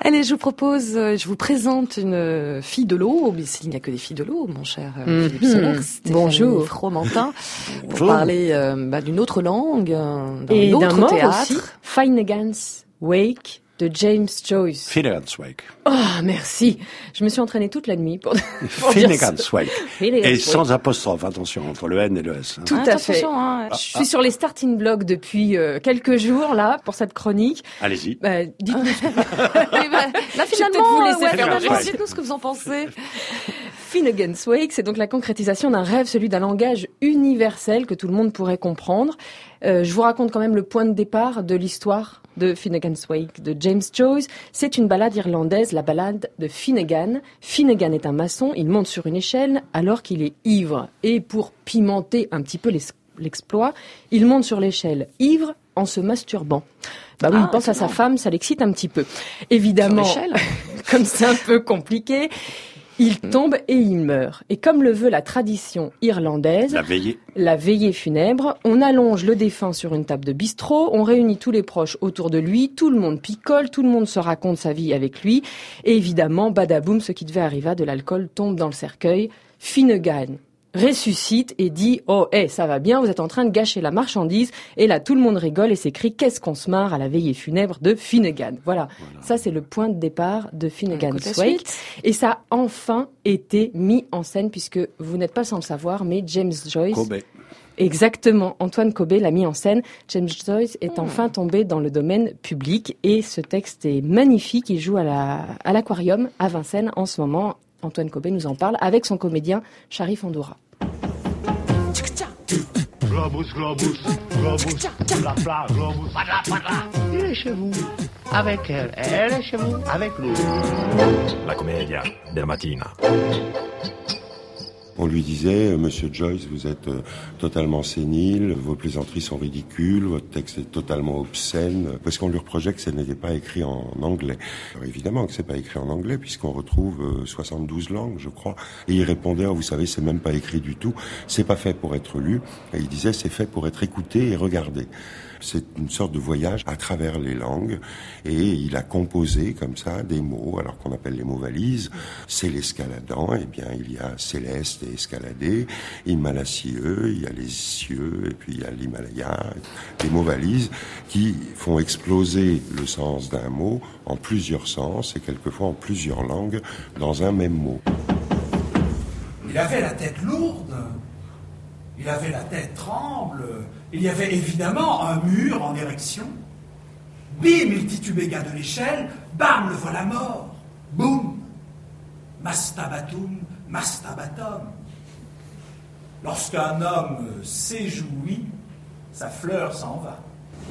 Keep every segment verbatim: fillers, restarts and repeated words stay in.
Allez, je vous propose, je vous présente une fille de l'eau, mais il n'y a que des filles de l'eau, mon cher mmh. Philippe Sollers. Bonjour. Fromentin, pour parler euh, bah, d'une autre langue, d'un et autre d'un mort théâtre. Aussi, Finnegan's Wake de James Joyce. Finnegan's Wake. Oh, merci. Je me suis entraînée toute la nuit pour, pour Finnegan's Wake. Finnegan's et Wake. sans apostrophe, attention, entre le N et le S. Hein. Tout ah, à fait. Hein. Je suis sur les starting blocks depuis euh, quelques jours, là, pour cette chronique. Allez-y. Bah, dites-nous. oui, bah, là, finalement, vous laisser ouais, faire finalement, ouais. dites-nous ce que vous en pensez. Finnegan's Wake, c'est donc la concrétisation d'un rêve, celui d'un langage universel que tout le monde pourrait comprendre. Euh, je vous raconte quand même le point de départ de l'histoire de Finnegan's Wake de James Joyce. C'est une ballade irlandaise, la ballade de Finnegan. Finnegan est un maçon, il monte sur une échelle alors qu'il est ivre. Et pour pimenter un petit peu l'exploit, il monte sur l'échelle ivre en se masturbant. Bah oui, ah, il pense à sa femme, ça l'excite un petit peu. Évidemment, sur l'échelle. Comme c'est un peu compliqué, il tombe et il meurt. Et comme le veut la tradition irlandaise, La veillée. la veillée funèbre, on allonge le défunt sur une table de bistrot, on réunit tous les proches autour de lui, tout le monde picole, tout le monde se raconte sa vie avec lui. Et évidemment, badaboum, ce qui devait arriver, de l'alcool tombe dans le cercueil. Finnegan ressuscite et dit « Oh, hey, ça va bien, vous êtes en train de gâcher la marchandise ». Et là, tout le monde rigole et s'écrit « Qu'est-ce qu'on se marre à la veillée funèbre de Finnegan ». Voilà, voilà. Ça c'est le point de départ de Finnegan's Wake. Et ça a enfin été mis en scène, puisque vous n'êtes pas sans le savoir, mais James Joyce... Cobbett. Exactement, Antoine Cobbett l'a mis en scène. James Joyce est enfin tombé dans le domaine public et ce texte est magnifique. Il joue à la, à l'aquarium à Vincennes en ce moment. Antoine Cobbett nous en parle avec son comédien Sharif Andoura. Globus, globus, globus, la pla, globus, padla, padla. Il est chez vous, avec elle, elle est chez vous, avec lui. La commedia della mattina. On lui disait, Monsieur Joyce, vous êtes euh, totalement sénile, vos plaisanteries sont ridicules, votre texte est totalement obscène, parce qu'on lui reprochait que ça n'était pas écrit en anglais. Alors évidemment que c'est pas écrit en anglais, puisqu'on retrouve euh, soixante-douze langues, je crois. Et il répondait, oh, vous savez, c'est même pas écrit du tout, c'est pas fait pour être lu. Et il disait, c'est fait pour être écouté et regardé. C'est une sorte de voyage à travers les langues et il a composé comme ça des mots, alors qu'on appelle les mots valises. C'est l'escaladant, eh bien il y a céleste et escaladé, Himalacieux, il y a les cieux et puis il y a l'Himalaya. Des mots valises qui font exploser le sens d'un mot en plusieurs sens et quelquefois en plusieurs langues dans un même mot. Il avait la tête lourde, il avait la tête tremble. Il y avait évidemment un mur en érection. Bim, il titubait gars de l'échelle. Bam, le voilà mort. Boum. Mastabatum, mastabatum. Lorsqu'un homme s'éjouit, sa fleur s'en va.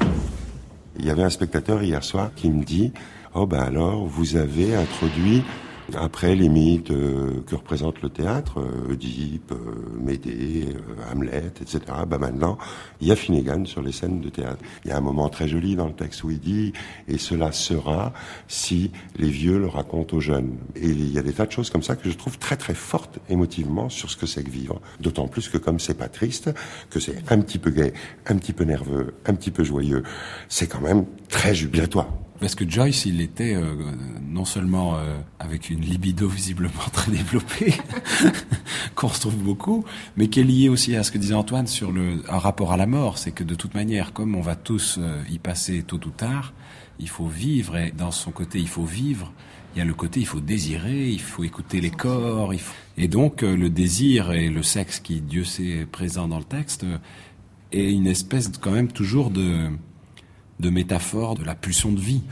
Il y avait un spectateur hier soir qui me dit « Oh ben alors, vous avez introduit... » Après les mythes euh, que représente le théâtre, euh, Oedipe, euh, Médée, euh, Hamlet, et cetera, bah maintenant, il y a Finnegan sur les scènes de théâtre. Il y a un moment très joli dans le texte où il dit « Et cela sera si les vieux le racontent aux jeunes ». Et il y a des tas de choses comme ça que je trouve très très fortes émotivement sur ce que c'est que vivre. D'autant plus que comme c'est pas triste, que c'est un petit peu gai, un petit peu nerveux, un petit peu joyeux, c'est quand même très jubilatoire. Parce que Joyce, il était euh, non seulement euh, avec une libido visiblement très développée, qu'on retrouve beaucoup, mais qui est liée aussi à ce que disait Antoine sur le un rapport à la mort. C'est que de toute manière, comme on va tous euh, y passer tôt ou tard, il faut vivre, et dans son côté il faut vivre, il y a le côté il faut désirer, il faut écouter les corps, il faut... et donc euh, le désir et le sexe qui, Dieu sait, est présent dans le texte, euh, est une espèce quand même toujours de... de métaphore de la pulsion de vie.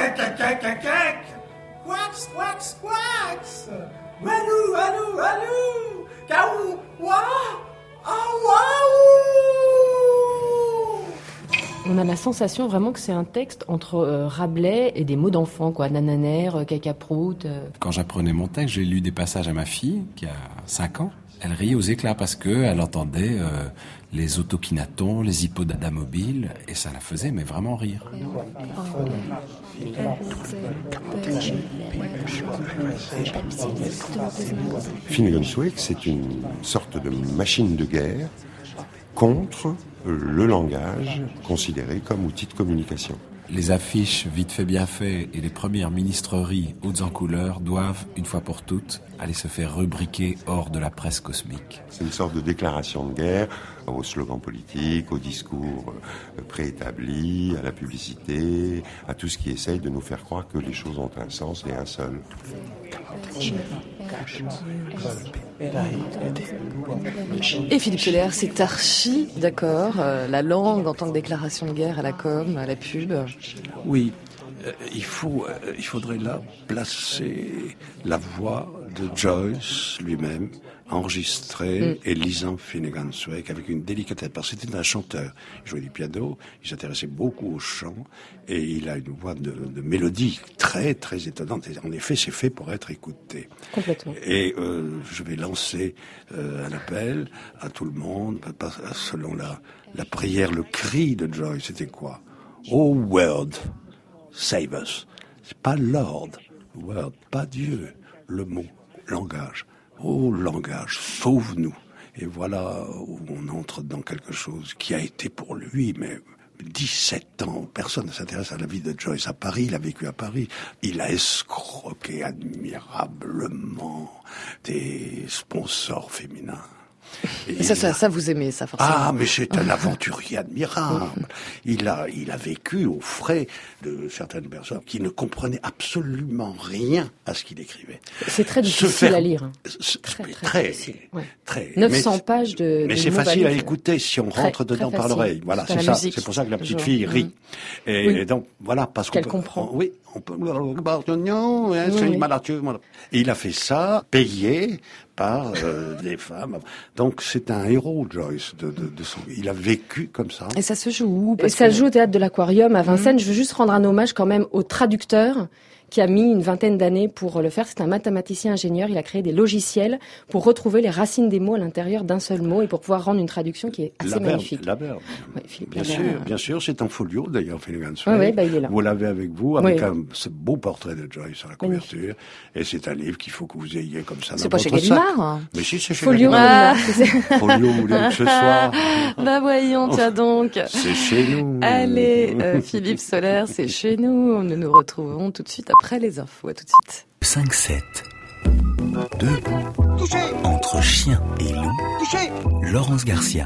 Quax, quax, quax. Walou, walou, walou. Kaou, wa, ah, waouh. On a la sensation vraiment que c'est un texte entre euh, Rabelais et des mots d'enfant, quoi. Nananère, euh, cacaproute. Euh. Quand j'apprenais mon texte, j'ai lu des passages à ma fille, qui a cinq ans. Elle riait aux éclats parce que elle entendait euh, les autokinatons, les hippodadas mobiles, et ça la faisait mais vraiment rire. Finnegan's Wake, c'est une sorte de machine de guerre contre le langage considéré comme outil de communication. les affiches vite fait bien fait et les premières ministreries hautes en couleurs doivent, une fois pour toutes, aller se faire rubriquer hors de la presse cosmique. C'est une sorte de déclaration de guerre aux slogans politiques, aux discours préétablis, à la publicité, à tout ce qui essaye de nous faire croire que les choses ont un sens et un seul. Et Philippe Soler, c'est archi d'accord, euh, la langue en tant que déclaration de guerre à la com, à la pub. Oui, euh, il faut, euh, il faudrait là placer la voix de Joyce lui-même, enregistrée mm. et lisant Finnegan's Wake avec une délicatesse, parce que c'était un chanteur. Il jouait du piano, il s'intéressait beaucoup au chant, et il a une voix de, de mélodie très, très étonnante. Et en effet, c'est fait pour être écouté. Complètement. Et euh, je vais lancer euh, un appel à tout le monde, selon la, la prière, le cri de Joyce, c'était quoi? Oh world, save us. C'est pas Lord, world, pas Dieu, le mot, langage. Oh langage, sauve-nous. Et voilà où on entre dans quelque chose qui a été pour lui, mais dix-sept ans, personne ne s'intéresse à la vie de Joyce à Paris, il a vécu à Paris. Il a escroqué admirablement des sponsors féminins. Et ça, ça, ça, vous aimez ça, forcément. Ah, mais c'est un aventurier admirable. Il a, il a vécu aux frais de certaines personnes qui ne comprenaient absolument rien à ce qu'il écrivait. C'est très difficile faire... à lire. Très, très, très, ouais. très. neuf cents mais, pages de. Mais de c'est facile à écouter si on très, rentre dedans par l'oreille. Voilà, c'est, c'est ça. Musique, c'est pour ça que la petite fille rit. Mmh. Et, oui. et donc, voilà, parce qu'elle qu'on comprend. On, oui, on peut. Et il a fait ça, payé par euh, des femmes. Donc c'est un héros, Joyce, de, de, de son... Il a vécu comme ça. Et ça se joue où? Et ça se joue au Théâtre de l'Aquarium à Vincennes. Mmh. Je veux juste rendre un hommage quand même au traducteur qui a mis une vingtaine d'années pour le faire. C'est un mathématicien ingénieur. Il a créé des logiciels pour retrouver les racines des mots à l'intérieur d'un seul mot et pour pouvoir rendre une traduction qui est assez Laberge, magnifique. Laberge. Ouais, Philippe bien Laberge. sûr, bien sûr, c'est en folio d'ailleurs, Finnegan's Ouais, Wake. ouais, bah, il est là. Vous l'avez avec vous, avec ouais. un, ce beau portrait de Joyce à la couverture. Magnifique. Et c'est un livre qu'il faut que vous ayez comme ça. C'est pas chez Gallimard. Mais si, c'est chez folio, Gallimard. Ah. Folio, vous voulez que ce soit. Bah voyons, tiens donc. C'est chez nous. Allez, euh, Philippe Soler, c'est chez nous. Nous nous retrouvons tout de suite après les infos. À tout de suite. cinq sept. Debout. Touché. Entre chien et loup. Touché. Laurence Garcia.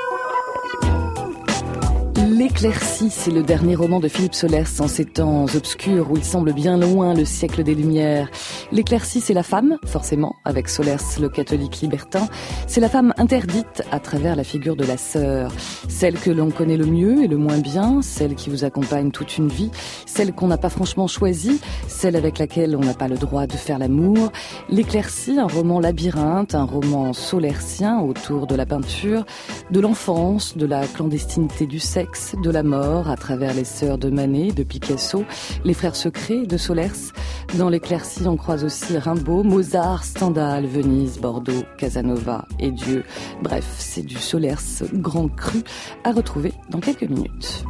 L'éclaircie, c'est le dernier roman de Philippe Soler en ces temps obscurs où il semble bien loin le siècle des Lumières. L'éclaircie, c'est la femme, forcément, avec Solers le catholique libertin. C'est la femme interdite à travers la figure de la sœur. Celle que l'on connaît le mieux et le moins bien, celle qui vous accompagne toute une vie, celle qu'on n'a pas franchement choisie, celle avec laquelle on n'a pas le droit de faire l'amour. L'éclaircie, un roman labyrinthe, un roman solercien autour de la peinture, de l'enfance, de la clandestinité du sexe, de la mort à travers les sœurs de Manet, de Picasso, les frères secrets de Solers. Dans l'éclaircie, on croise aussi Rimbaud, Mozart, Stendhal, Venise, Bordeaux, Casanova et Dieu. Bref, c'est du Solers grand cru à retrouver dans quelques minutes.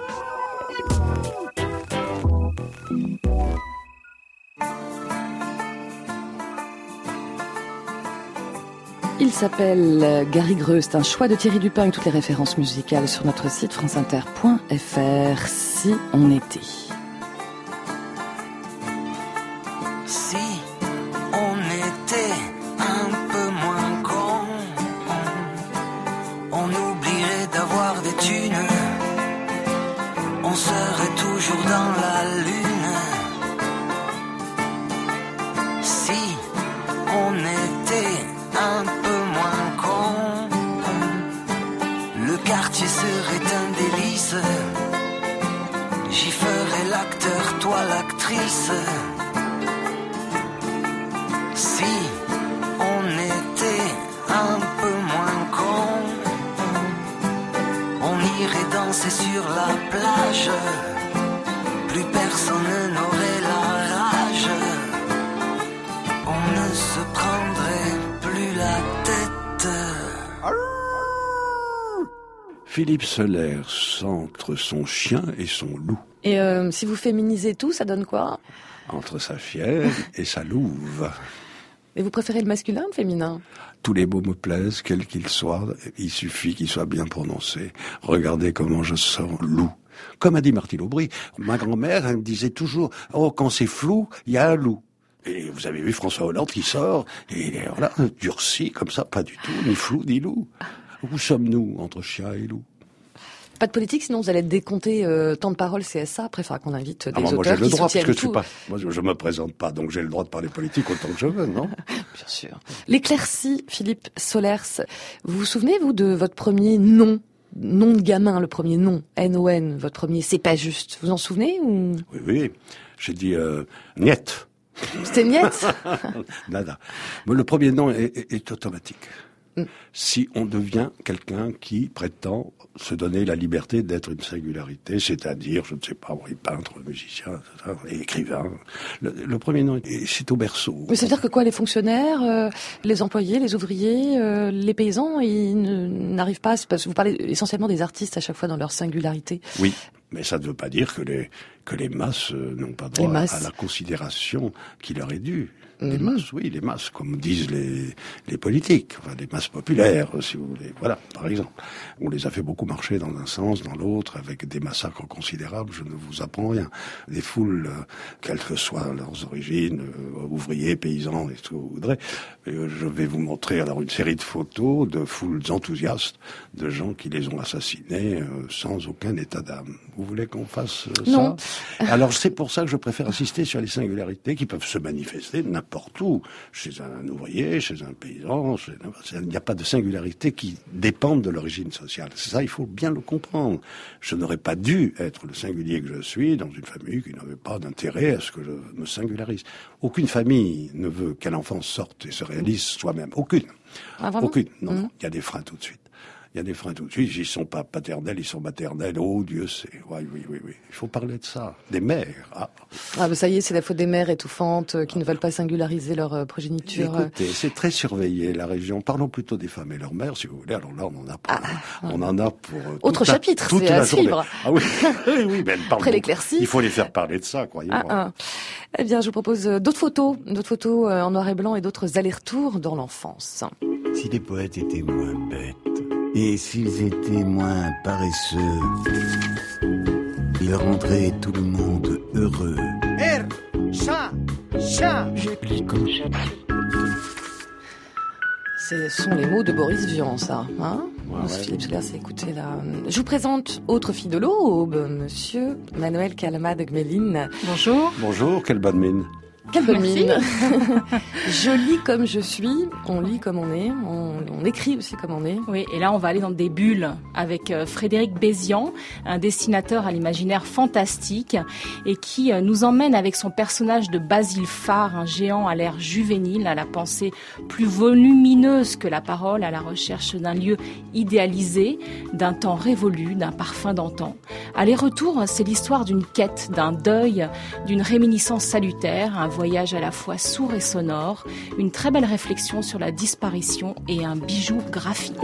Il s'appelle Gary Greux, c'est un choix de Thierry Dupin avec toutes les références musicales sur notre site franceinter point f r. Si on était. Si on était un peu moins con, on oublierait d'avoir des thunes, on serait toujours dans la lune. Si on était un peu moins con, le quartier serait un délice, j'y ferais l'acteur, toi l'actrice. Si on était un peu moins con, on irait danser sur la plage, plus personne n'aurait la rage, on ne se prendrait plus la tête. Philippe Soler entre son chien et son loup. Et euh, si vous féminisez tout, ça donne quoi? Entre sa fièvre et sa louve. Et vous préférez le masculin ou le féminin? Tous les mots me plaisent, quels qu'ils soient. Il suffit qu'ils soient bien prononcés. Regardez comment je sens loup. Comme a dit Martine Aubry, ma grand-mère, elle me disait toujours, oh, quand c'est flou, il y a un loup. Et vous avez vu François Hollande qui sort, et voilà, durci comme ça, pas du tout, ni flou, ni loup. Où sommes-nous entre chien et loup? Pas de politique, sinon vous allez être décompté euh, temps de parole C S A. Après, il faudra qu'on invite des ah, moi, auteurs moi, j'ai le qui droit, soutiennent parce que tout. je suis pas, moi, je me présente pas, donc j'ai le droit de parler politique autant que je veux, non? Bien sûr. L'éclaircie, Philippe Solers. Vous vous souvenez, vous, de votre premier nom? Nom de gamin, le premier nom. N O N, votre premier c'est pas juste. Vous en souvenez ou? Oui, oui. J'ai dit, euh, Niet. C'était Niet? Nada. Mais le premier nom est, est, est automatique. Mm. Si on devient quelqu'un qui prétend se donner la liberté d'être une singularité, c'est-à-dire, je ne sais pas, oui, peintre, musicien, écrivain. Le, le premier nom, c'est au berceau. Mais ça veut dire que quoi, les fonctionnaires, euh, les employés, les ouvriers, euh, les paysans, ils ne, n'arrivent pas, parce que vous parlez essentiellement des artistes à chaque fois dans leur singularité. Oui, mais ça ne veut pas dire que les, que les masses n'ont pas droit à la considération qui leur est due. Les mmh. masses, oui, les masses, comme disent les, les politiques, enfin, les masses populaires, si vous voulez. Voilà, par exemple. On les a fait beaucoup marcher dans un sens, dans l'autre, avec des massacres considérables, je ne vous apprends rien. Des foules, euh, quelles que soient leurs origines, euh, ouvriers, paysans, et tout ce que vous voudrez. Euh, je vais vous montrer alors une série de photos de foules enthousiastes, de gens qui les ont assassinés euh, sans aucun état d'âme. Vous voulez qu'on fasse euh, non. ça? Alors c'est pour ça que je préfère insister sur les singularités qui peuvent se manifester n'importe où, chez un ouvrier, chez un paysan, chez... il n'y a pas de singularité qui dépendent de l'origine sociale. C'est ça, il faut bien le comprendre. Je n'aurais pas dû être le singulier que je suis dans une famille qui n'avait pas d'intérêt à ce que je me singularise. Aucune famille ne veut qu'un enfant sorte et se réalise soi-même. Aucune. Ah, Aucune. Non, mmh. non, il y a des freins tout de suite. Il y a des freins tout de suite. Ils sont pas paternels, ils sont maternels. Oh, Dieu sait. Oui, oui, oui, oui. Il faut parler de ça. Des mères. Ah, ah ben ça y est, c'est la faute des mères étouffantes euh, qui ne veulent pas singulariser leur euh, progéniture. Écoutez, c'est très surveillé, la région. Parlons plutôt des femmes et leurs mères, si vous voulez. Alors là, on en a pour, ah, on en a pour euh, autre chapitre, la, toute c'est la à journée. suivre. Ah oui, oui, oui, mais après l'éclaircie. Il faut les faire parler de ça, croyez-moi. Ah, ah. Eh bien, je vous propose d'autres photos, d'autres photos en noir et blanc et d'autres allers-retours dans l'enfance. Si les poètes étaient moins bêtes, et s'ils étaient moins paresseux, ils rendraient tout le monde heureux. R, chat, chat. Je lis comme ça. Ce sont les mots de Boris Vian, ça. Hein ouais, ouais. Philippe Solers, écoutez là. Je vous présente autre fille de l'aube, monsieur Manuel Calama-de-Gmelin. Bonjour. Bonjour, quelle bonne mine. Quelle bonne mine. Je lis comme je suis, on lit comme on est, on, on écrit aussi comme on est. Oui, et là on va aller dans des bulles avec euh, Frédéric Bézian, un dessinateur à l'imaginaire fantastique et qui euh, nous emmène avec son personnage de Basile Farr, un géant à l'air juvénile, à la pensée plus volumineuse que la parole, à la recherche d'un lieu idéalisé, d'un temps révolu, d'un parfum d'antan. Aller-retour, c'est l'histoire d'une quête, d'un deuil, d'une réminiscence salutaire, un voyage à la fois sourd et sonore, une très belle réflexion sur la disparition et un bijou graphique.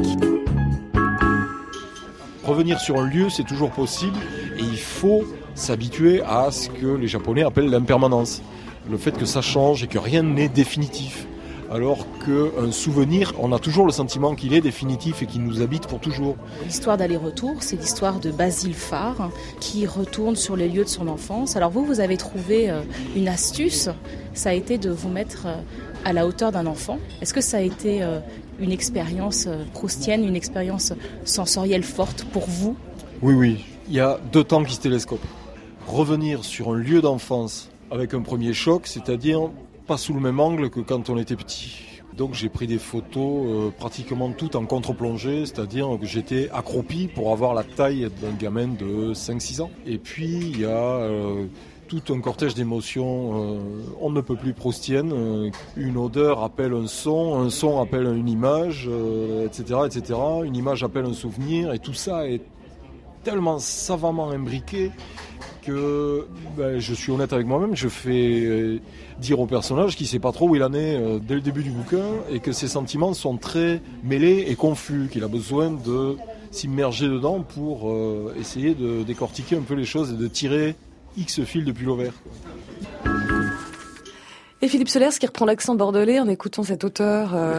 Revenir sur un lieu, c'est toujours possible et il faut s'habituer à ce que les Japonais appellent l'impermanence. Le fait que ça change et que rien n'est définitif. Alors qu'un souvenir, on a toujours le sentiment qu'il est définitif et qu'il nous habite pour toujours. L'histoire d'aller-retour, c'est l'histoire de Basile Farr qui retourne sur les lieux de son enfance. Alors vous, vous avez trouvé une astuce, ça a été de vous mettre à la hauteur d'un enfant. Est-ce que ça a été une expérience proustienne, une expérience sensorielle forte pour vous ? Oui, oui. Il y a deux temps qui se télescopent. Revenir sur un lieu d'enfance avec un premier choc, c'est-à-dire pas sous le même angle que quand on était petit. Donc j'ai pris des photos euh, pratiquement toutes en contre-plongée, c'est-à-dire que j'étais accroupi pour avoir la taille d'un gamin de cinq six ans. Et puis il y a euh, tout un cortège d'émotions, euh, on ne peut plus proustiennes. Euh, une odeur appelle un son, un son appelle une image, euh, et cetera, et cetera. Une image appelle un souvenir, et tout ça est tellement savamment imbriqué que ben, je suis honnête avec moi-même, je fais euh, dire au personnage qu'il ne sait pas trop où il en est euh, dès le début du bouquin et que ses sentiments sont très mêlés et confus, qu'il a besoin de s'immerger dedans pour euh, essayer de décortiquer un peu les choses et de tirer X fil depuis l'ovaire. Et Philippe Solers qui reprend l'accent bordelais en écoutant cet auteur euh,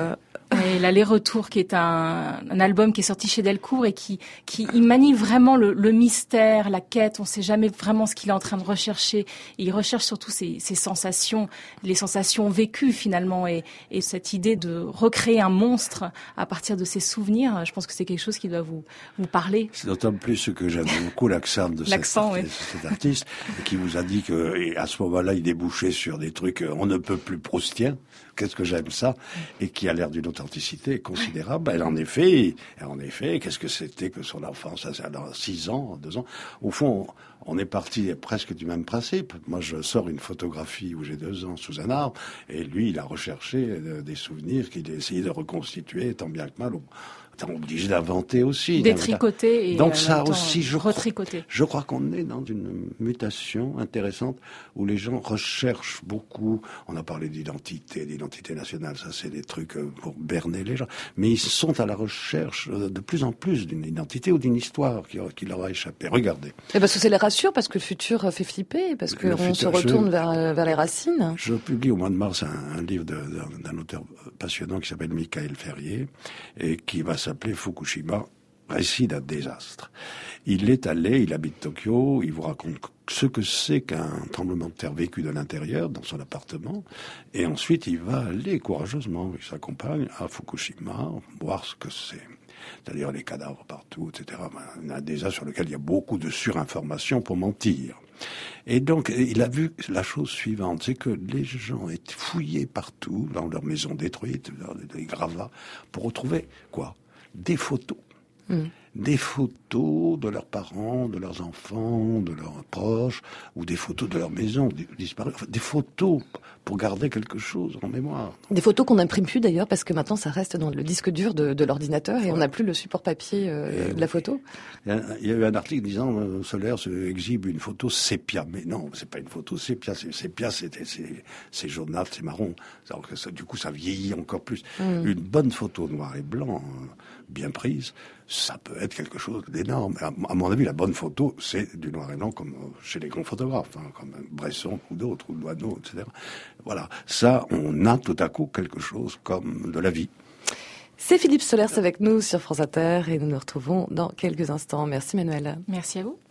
Et l'aller-retour, qui est un, un album qui est sorti chez Delcourt et qui, qui il manie vraiment le, le mystère, la quête. On ne sait jamais vraiment ce qu'il est en train de rechercher. Et il recherche surtout ses, ses sensations, les sensations vécues finalement, et, et cette idée de recréer un monstre à partir de ses souvenirs. Je pense que c'est quelque chose qui doit vous, vous parler. C'est d'autant plus que j'aime beaucoup l'accent de l'accent, cet, oui. cet artiste, qui vous a dit que à ce moment-là, il débouchait sur des trucs on ne peut plus proustiens. Qu'est-ce que j'aime ça, et qui a l'air d'une authenticité considérable. Elle en effet, en effet, qu'est-ce que c'était que son enfance, à six ans, deux ans. Au fond, on est parti presque du même principe. Moi, je sors une photographie où j'ai deux ans sous un arbre, et lui, il a recherché des souvenirs qu'il a essayé de reconstituer, tant bien que mal. On est obligé d'inventer aussi. Détricoter et donc euh, ça aussi, je retricoter. Crois, je crois qu'on est dans une mutation intéressante où les gens recherchent beaucoup. On a parlé d'identité, d'identité nationale. Ça, c'est des trucs pour berner les gens. Mais ils sont à la recherche de plus en plus d'une identité ou d'une histoire qui, qui leur a échappé. Regardez. Et parce que ça les rassure, parce que le futur fait flipper, parce qu'on se retourne je, vers, vers les racines. Je publie au mois de mars un, un livre de, d'un, d'un auteur passionnant qui s'appelle Michael Ferrier et qui va s'appeler Fukushima, récit d'un désastre. Il est allé, il habite Tokyo, il vous raconte ce que c'est qu'un tremblement de terre vécu de l'intérieur, dans son appartement, et ensuite il va aller courageusement avec sa compagne à Fukushima, voir ce que c'est. C'est-à-dire les cadavres partout, et cetera. Un désastre sur lequel il y a beaucoup de surinformation pour mentir. Et donc, il a vu la chose suivante, c'est que les gens étaient fouillés partout, dans leurs maisons détruites, dans des gravats, pour retrouver, quoi ? Des photos. Mmh. Des photos de leurs parents, de leurs enfants, de leurs proches, ou des photos de leur maison disparues. Enfin, des photos pour garder quelque chose en mémoire. Des photos qu'on n'imprime plus d'ailleurs, parce que maintenant ça reste dans le disque dur de, de l'ordinateur et ouais. On n'a plus le support papier euh, de la photo. Il y, a, il y a eu un article disant euh, Solers exhibe une photo sépia. Mais non, c'est pas une photo sépia. C'est, sépia, c'est, c'est, c'est jaunâtre, c'est marron. Alors que ça, du coup, ça vieillit encore plus. Mmh. Une bonne photo noir et blanc, euh, bien prise, ça peut être quelque chose d'énorme. À, à mon avis, la bonne photo, c'est du noir et blanc, comme chez les grands photographes, hein, comme Bresson ou d'autres, ou Doisneau, et cetera. Voilà. Ça, on a tout à coup quelque chose comme de la vie. C'est Philippe Solers avec nous sur France Inter et nous nous retrouvons dans quelques instants. Merci Manuel. Merci à vous.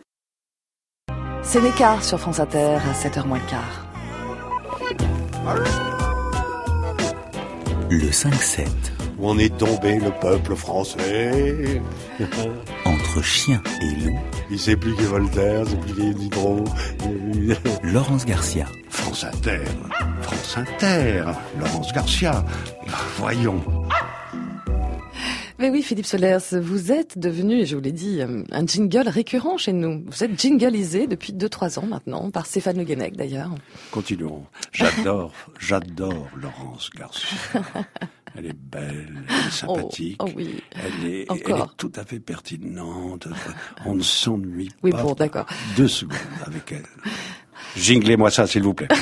C'est l'écart sur France Inter à sept heures moins le quart. Le cinq sept. Où on est tombé, le peuple français. Entre chien et loup. Il sait plus que Voltaire, c'est plus que Diderot. Laurence Garcia. France Inter. France Inter. Laurence Garcia. Voyons. Mais oui, Philippe Solers, vous êtes devenu, je vous l'ai dit, un jingle récurrent chez nous. Vous êtes jingleisé depuis deux trois ans maintenant, par Stéphane Le Guenec d'ailleurs. Continuons. J'adore, j'adore Laurence Garcia. Elle est belle, elle est sympathique, oh, oh oui. elle, est, elle est tout à fait pertinente. On ne s'ennuie oui, pas bon, d'accord. deux secondes avec elle. Jinglez-moi ça, s'il vous plaît.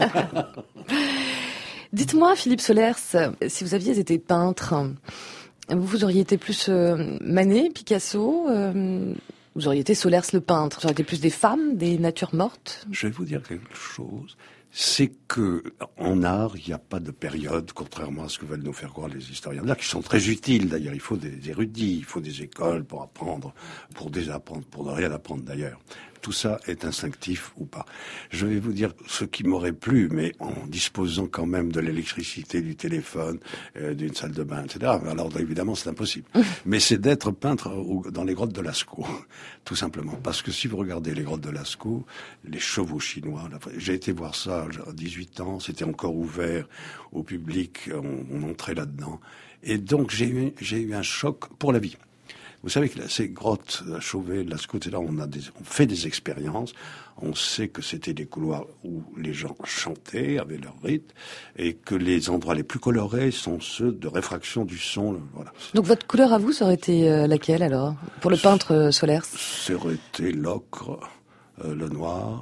Dites-moi, Philippe Solers, si vous aviez été peintre, vous auriez été plus euh, Manet, Picasso, euh, vous auriez été Solers le peintre, vous auriez été plus des femmes, des natures mortes. Je vais vous dire quelque chose. C'est que en art, il n'y a pas de période, contrairement à ce que veulent nous faire croire les historiens d'art, qui sont très utiles d'ailleurs. Il faut des érudits, il faut des écoles pour apprendre, pour désapprendre, pour ne rien apprendre d'ailleurs. Tout ça est instinctif ou pas. Je vais vous dire ce qui m'aurait plu, mais en disposant quand même de l'électricité, du téléphone, euh, d'une salle de bain, et cetera. Alors évidemment, c'est impossible. Mais c'est d'être peintre au, dans les grottes de Lascaux, tout simplement. Parce que si vous regardez les grottes de Lascaux, les chevaux chinois, là, j'ai été voir ça à dix-huit ans, c'était encore ouvert au public, on, on entrait là-dedans. Et donc j'ai eu, j'ai eu un choc pour la vie. Vous savez que ces grottes à Chauvet, Lascaux, et cetera, on a des, on fait des expériences. On sait que c'était des couloirs où les gens chantaient, avaient leur rythme, et que les endroits les plus colorés sont ceux de réfraction du son. Voilà. Donc votre couleur à vous, ça aurait été euh, laquelle alors, pour le peintre euh, Solers? Ça aurait été l'ocre, euh, le noir,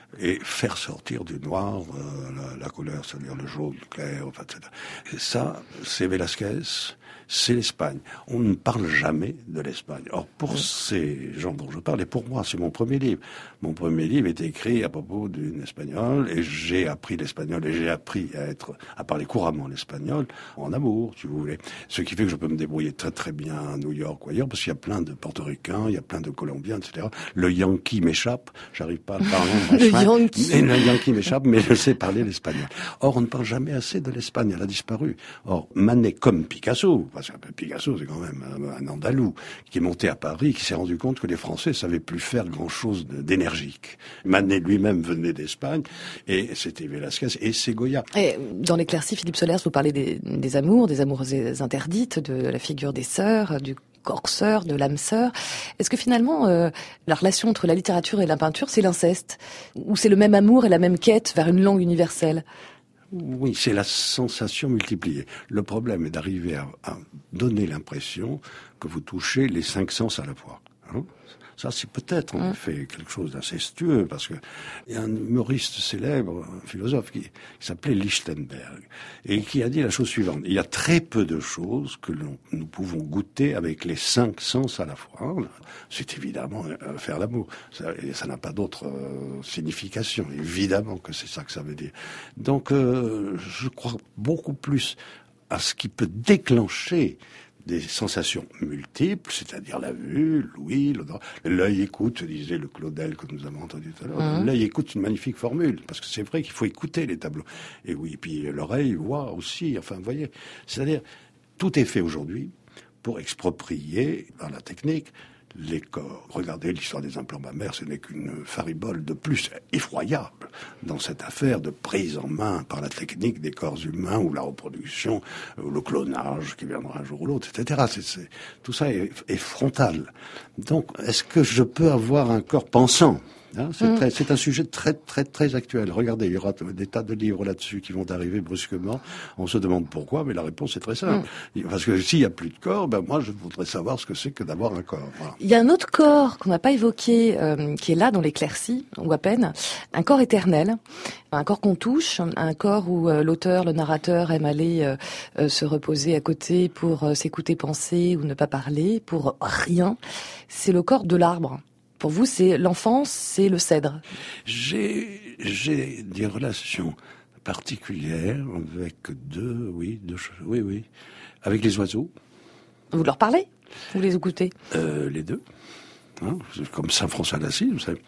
et faire sortir du noir euh, la, la couleur, c'est-à-dire le jaune clair, enfin, et cetera. Et ça, c'est Velázquez, c'est l'Espagne. On ne parle jamais de l'Espagne. Or, pour ces gens dont je parle, et pour moi, c'est mon premier livre. Mon premier livre est écrit à propos d'une Espagnole, et j'ai appris l'espagnol, et j'ai appris à être, à parler couramment l'espagnol, en amour, si vous voulez. Ce qui fait que je peux me débrouiller très très bien à New York ou ailleurs, parce qu'il y a plein de Portoricains, il y a plein de Colombiens, et cetera. Le Yankee m'échappe, j'arrive pas à le parler. Le Yankee. Mais le Yankee m'échappe, mais je sais parler l'espagnol. Or, on ne parle jamais assez de l'Espagne, elle a disparu. Or, Manet, comme Picasso, parce que Picasso, c'est quand même un, un Andalou, qui est monté à Paris, qui s'est rendu compte que les Français savaient plus faire grand-chose d'énergique. Manet lui-même venait d'Espagne, et c'était Velázquez, et c'est Goya. Et dans l'éclaircie, Philippe Solers, vous parlez des, des amours, des amours interdites, de la figure des sœurs, du corps sœur, de l'âme sœur. Est-ce que finalement, euh, la relation entre la littérature et la peinture, c'est l'inceste? Ou c'est le même amour et la même quête vers une langue universelle? Oui, c'est la sensation multipliée. Le problème est d'arriver à, à donner l'impression que vous touchez les cinq sens à la fois. Hein, ça, c'est peut-être en effet quelque chose d'incestueux, parce que il y a un humoriste célèbre, un philosophe, qui, qui s'appelait Lichtenberg, et qui a dit la chose suivante. Il y a très peu de choses que l'on, nous pouvons goûter avec les cinq sens à la fois. C'est évidemment euh, faire l'amour. Ça, et ça n'a pas d'autre euh, signification. Évidemment que c'est ça que ça veut dire. Donc, euh, je crois beaucoup plus à ce qui peut déclencher des sensations multiples, c'est-à-dire la vue, l'ouïe, l'œil écoute, disait le Claudel que nous avons entendu tout à l'heure. Mmh. L'œil écoute, une magnifique formule, parce que c'est vrai qu'il faut écouter les tableaux. Et oui, puis l'oreille voit aussi, enfin, vous voyez. C'est-à-dire, tout est fait aujourd'hui pour exproprier, dans la technique, les corps. Regardez l'histoire des implants mammaires, ce n'est qu'une faribole de plus effroyable dans cette affaire de prise en main par la technique des corps humains, ou la reproduction, ou le clonage qui viendra un jour ou l'autre, et cetera. C'est, c'est, tout ça est, est frontal. Donc, est-ce que je peux avoir un corps pensant? Hein, c'est, mmh. très, c'est un sujet très, très, très actuel. Regardez, il y aura des tas de livres là-dessus qui vont arriver brusquement. On se demande pourquoi, mais la réponse est très simple. Mmh. Parce que s'il n'y a plus de corps, ben moi, je voudrais savoir ce que c'est que d'avoir un corps. Voilà. Il y a un autre corps qu'on n'a pas évoqué, euh, qui est là dans l'éclaircie, ou à peine. Un corps éternel. Un corps qu'on touche. Un corps où euh, l'auteur, le narrateur aime aller euh, euh, se reposer à côté pour euh, s'écouter penser ou ne pas parler, pour rien. C'est le corps de l'arbre. Pour vous, c'est l'enfance, c'est le cèdre. J'ai, j'ai des relations particulières avec deux, oui, deux, oui, oui, avec les oiseaux. Vous leur parlez? Vous les écoutez? euh, Les deux. Hein, comme Saint-François d'Assise, vous savez.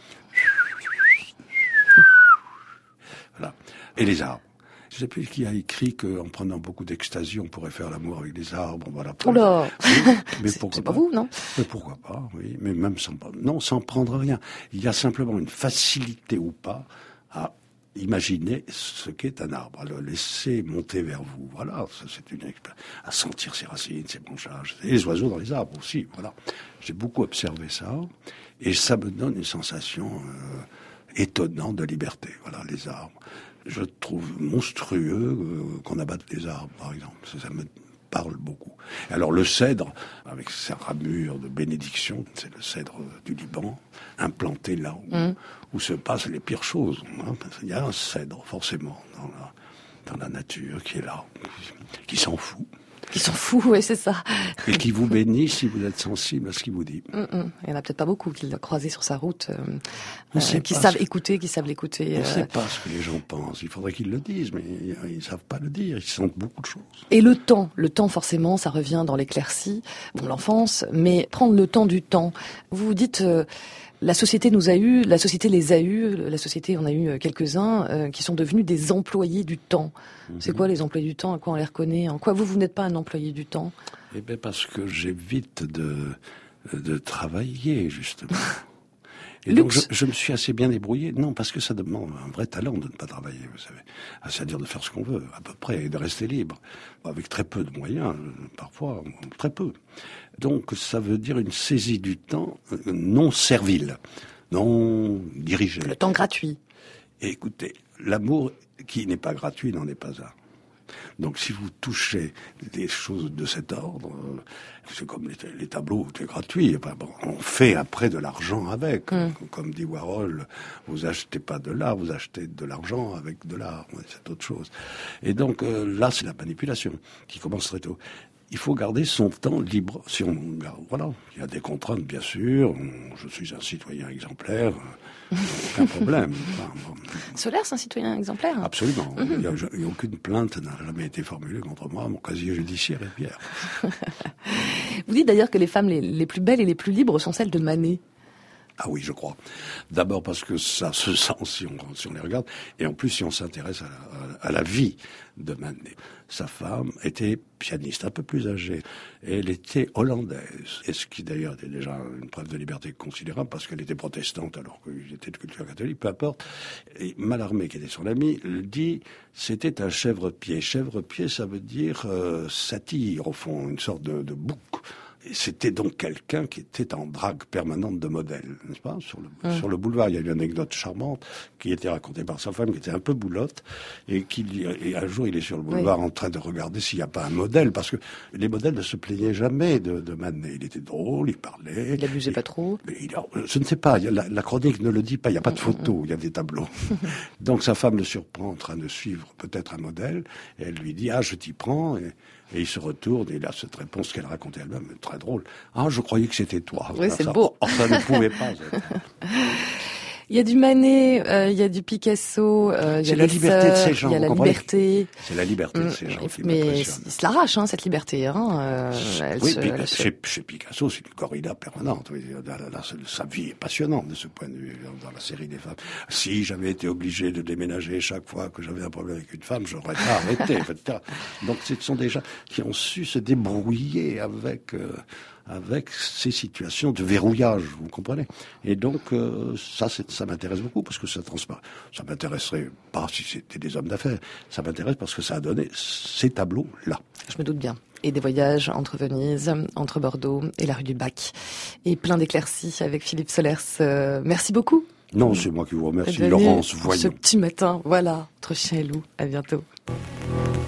Voilà. Et les arbres. Je ne sais plus qui a écrit qu'en prenant beaucoup d'extasie, on pourrait faire l'amour avec des arbres. Voilà. Oula. Oui, mais c'est, pourquoi c'est pas, pas vous, non? Mais pourquoi pas, oui. Mais même sans, non, sans prendre rien. Il y a simplement une facilité ou pas à imaginer ce qu'est un arbre, à le laisser monter vers vous. Voilà, ça, c'est une expérience. À sentir ses racines, ses branchages. Et les oiseaux dans les arbres aussi, voilà. J'ai beaucoup observé ça. Et ça me donne une sensation euh, étonnante de liberté. Voilà, les arbres. Je trouve monstrueux euh, qu'on abatte des arbres, par exemple. Ça, ça me parle beaucoup. Alors le cèdre, avec ses ramures de bénédiction, c'est le cèdre du Liban, implanté là où, mmh. où se passent les pires choses. Hein. Il y a un cèdre, forcément, dans la, dans la nature, qui est là, qui s'en fout. Qui s'en fout, oui, c'est ça. Et qui vous bénit si vous êtes sensible à ce qu'il vous dit. Mm, mm. Il y en a peut-être pas beaucoup qui l'ont croisé sur sa route, euh, euh, qui savent que... écouter, qui savent l'écouter. On ne euh... sait pas ce que les gens pensent. Il faudrait qu'ils le disent, mais ils ne savent pas le dire. Ils sentent beaucoup de choses. Et le temps, le temps forcément, ça revient dans l'éclaircie, bon, l'enfance, mais prendre le temps du temps. Vous vous dites... Euh, La société nous a eu, la société les a eus, la société en a eu quelques-uns euh, qui sont devenus des employés du temps. Mmh. C'est quoi les employés du temps? À quoi on les reconnaît? En quoi vous, vous n'êtes pas un employé du temps? Eh bien parce que j'évite de, de travailler, justement. Et donc je, je me suis assez bien débrouillé. Non, parce que ça demande un vrai talent de ne pas travailler, vous savez. C'est-à-dire de faire ce qu'on veut, à peu près, et de rester libre. Avec très peu de moyens, parfois, très peu. Donc ça veut dire une saisie du temps non servile, non dirigée. Le temps gratuit. Et écoutez, l'amour qui n'est pas gratuit n'en est pas un. Donc si vous touchez des choses de cet ordre, c'est comme les, les tableaux, c'est gratuit. Enfin, bon, on fait après de l'argent avec. Mm. Comme dit Warhol, vous achetez pas de l'art, vous achetez de l'argent avec de l'art. C'est autre chose. Et donc euh, là, c'est la manipulation qui commence très tôt. Il faut garder son temps libre. Si on garde, voilà, il y a des contraintes, bien sûr. Je suis un citoyen exemplaire, aucun problème. Enfin, bon. Solaire, c'est un citoyen exemplaire. Absolument. Mm-hmm. Il n'y a, a aucune plainte n'a jamais été formulée contre moi. Mon casier judiciaire est vierge. Vous dites d'ailleurs que les femmes les, les plus belles et les plus libres sont celles de Manet. Ah oui, je crois. D'abord parce que ça se sent si on, si on les regarde, et en plus si on s'intéresse à la, à, à la vie de Manet. Sa femme était pianiste, un peu plus âgée, et elle était hollandaise, et ce qui d'ailleurs était déjà une preuve de liberté considérable, parce qu'elle était protestante alors qu'il était de culture catholique, peu importe. Et Mallarmé, qui était son ami, le dit, c'était un chèvre-pied. Chèvre-pied, ça veut dire euh, satire, au fond, une sorte de, de bouc. Et c'était donc quelqu'un qui était en drague permanente de modèle, n'est-ce pas, sur le, mmh. sur le boulevard. Il y a une anecdote charmante qui était racontée par sa femme, qui était un peu boulotte, et qui et un jour il est sur le boulevard oui. en train de regarder s'il n'y a pas un modèle, parce que les modèles ne se plaignaient jamais de, de Manet. Il était drôle, il parlait. Il abusait pas trop. Mais il, je ne sais pas, la, la chronique ne le dit pas, il n'y a pas de photos, il y a des tableaux. Donc sa femme le surprend en train de suivre peut-être un modèle, et elle lui dit « Ah, je t'y prends », et Et il se retourne et il a cette réponse qu'elle racontait elle-même, très drôle. Ah, je croyais que c'était toi. Oui, c'est ça, beau. Or, ça ne pouvait pas être. Il y a du Manet, euh, il y a du Picasso, euh, il y a la liberté sœurs, de ces gens. Il y a la liberté. C'est la liberté de ces gens qui mais m'impressionne. Il se l'arrache, hein, cette liberté. Hein, euh, oui, se, Picasso, se... chez, chez Picasso, c'est une corrida permanente. Oui, là, là, là, sa vie est passionnante de ce point de vue dans la série des femmes. Si j'avais été obligé de déménager chaque fois que j'avais un problème avec une femme, j'aurais pas arrêté. et cetera. Donc, ce sont des gens qui ont su se débrouiller avec. Euh, avec ces situations de verrouillage, vous comprenez. Et donc, euh, ça, c'est, ça m'intéresse beaucoup, parce que ça transparaît. Ça m'intéresserait pas si c'était des hommes d'affaires, ça m'intéresse parce que ça a donné ces tableaux-là. Je me doute bien. Et des voyages entre Venise, entre Bordeaux et la rue du Bac. Et plein d'éclaircies avec Philippe Solers. Euh, merci beaucoup. Non, c'est moi qui vous remercie, Laurence Voyons. Ce petit matin, voilà, entre chien et loup. À bientôt.